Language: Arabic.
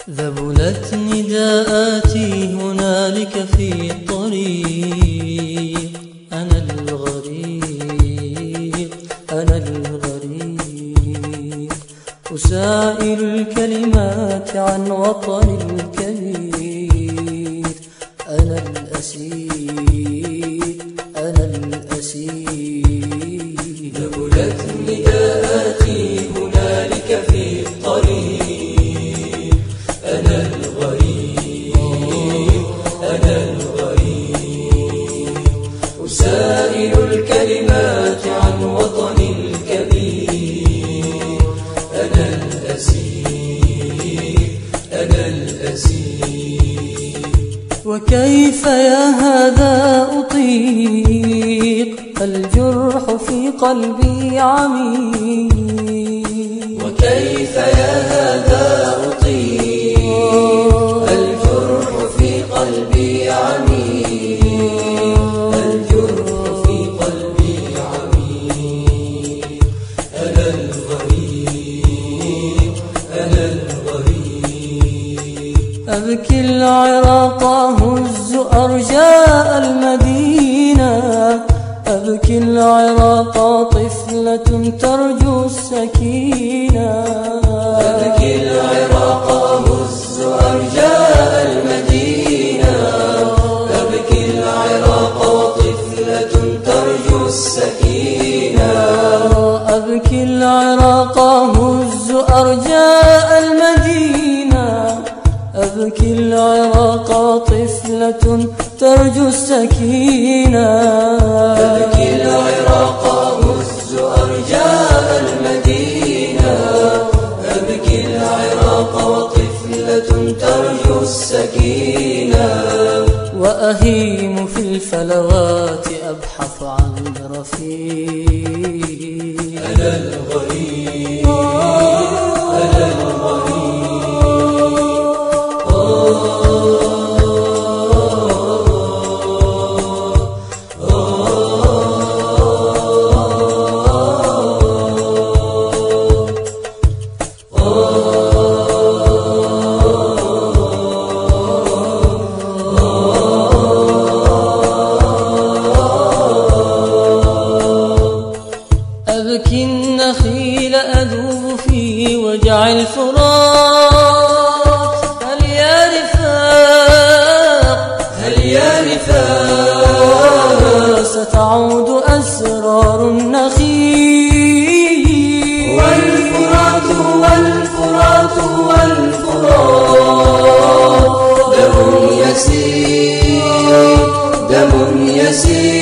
ذبلت نداءاتي هنالك في الطريق، أنا الغريب أنا الغريب، أسائل الكلمات عن وطني الكبير، أنا الأسير أنا الأسير. ذبلت نداءاتي هنالك في الطريق، أنا الغريب أنا الغريب، أسائل الكلمات عن وطني الكبير، أنا الأسير أنا الأسير. وكيف يا هذا أطيق الجرح في قلبي عميق، وكيف يا هذا أطيق الجرح في قلبي عميق، الجرح في قلبي عميق، أنا الغريب أنا الغريب. أبكي العراق أهز أرجاء المدينة، أبكي العراق طفلة ترجو السكينة، أبكي العراق أهز أرجاء المدينة، أبكي العراق طفلة ترجو السكينة، أبكي العراق أهز أرجاء المدينة، أبكي العراق طفلة ترجو السكينة، أبكي العراق أهز أرجاء المدينة، أبكي العراق طفلة ترجو السكينة، وأهيم في الفلوات أبحث عن رفيق، أنا الغريب أنا الغريب. أبكي النخيل أذوب في وجع الفرات، هل يا رفاق هل يا رفاق ستعود أسرار النخيل، والفرات والفرات والفرات دم يسير دم يسير.